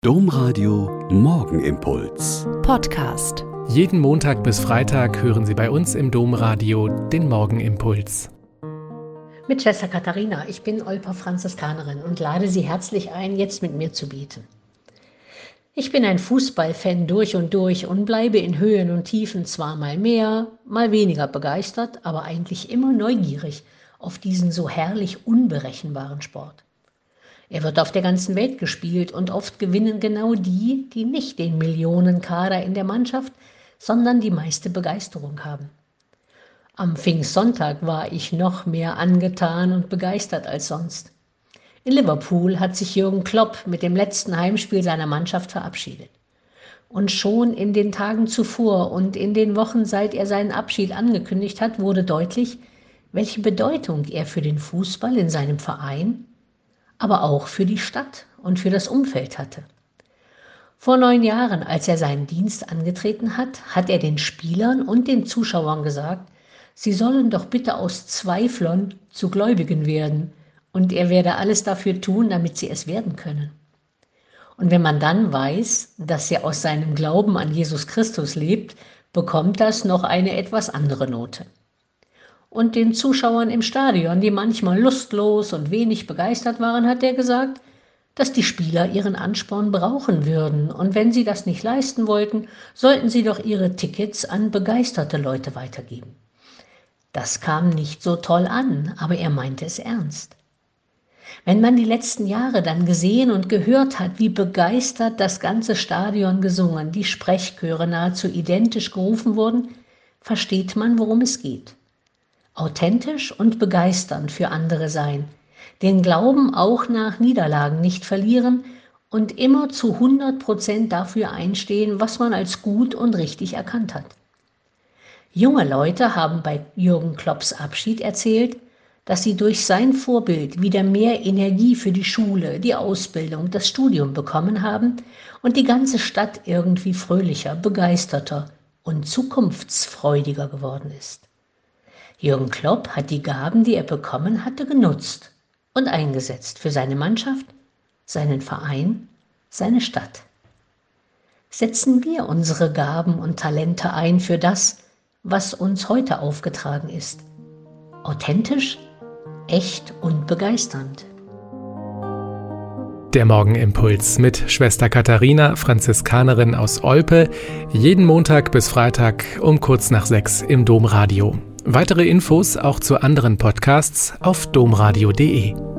Domradio Morgenimpuls. Podcast. Jeden Montag bis Freitag hören Sie bei uns im Domradio den Morgenimpuls. Mit Schwester Katharina, ich bin Olper Franziskanerin und lade Sie herzlich ein, jetzt mit mir zu beten. Ich bin ein Fußballfan durch und bleibe in Höhen und Tiefen zwar mal mehr, mal weniger begeistert, aber eigentlich immer neugierig auf diesen so herrlich unberechenbaren Sport. Er wird auf der ganzen Welt gespielt und oft gewinnen genau die, die nicht den Millionenkader in der Mannschaft, sondern die meiste Begeisterung haben. Am Pfingstsonntag war ich noch mehr angetan und begeistert als sonst. In Liverpool hat sich Jürgen Klopp mit dem letzten Heimspiel seiner Mannschaft verabschiedet. Und schon in den Tagen zuvor und in den Wochen, seit er seinen Abschied angekündigt hat, wurde deutlich, welche Bedeutung er für den Fußball in seinem Verein, aber auch für die Stadt und für das Umfeld hatte. Vor 9 Jahren, als er seinen Dienst angetreten hat, hat er den Spielern und den Zuschauern gesagt, sie sollen doch bitte aus Zweiflern zu Gläubigen werden und er werde alles dafür tun, damit sie es werden können. Und wenn man dann weiß, dass er aus seinem Glauben an Jesus Christus lebt, bekommt das noch eine etwas andere Note. Und den Zuschauern im Stadion, die manchmal lustlos und wenig begeistert waren, hat er gesagt, dass die Spieler ihren Ansporn brauchen würden und wenn sie das nicht leisten wollten, sollten sie doch ihre Tickets an begeisterte Leute weitergeben. Das kam nicht so toll an, aber er meinte es ernst. Wenn man die letzten Jahre dann gesehen und gehört hat, wie begeistert das ganze Stadion gesungen, die Sprechchöre nahezu identisch gerufen wurden, versteht man, worum es geht. Authentisch und begeisternd für andere sein, den Glauben auch nach Niederlagen nicht verlieren und immer zu 100% dafür einstehen, was man als gut und richtig erkannt hat. Junge Leute haben bei Jürgen Klopps Abschied erzählt, dass sie durch sein Vorbild wieder mehr Energie für die Schule, die Ausbildung, das Studium bekommen haben und die ganze Stadt irgendwie fröhlicher, begeisterter und zukunftsfreudiger geworden ist. Jürgen Klopp hat die Gaben, die er bekommen hatte, genutzt und eingesetzt für seine Mannschaft, seinen Verein, seine Stadt. Setzen wir unsere Gaben und Talente ein für das, was uns heute aufgetragen ist. Authentisch, echt und begeisternd. Der Morgenimpuls mit Schwester Katharina, Franziskanerin aus Olpe, jeden Montag bis Freitag um kurz nach 6 im Domradio. Weitere Infos auch zu anderen Podcasts auf domradio.de.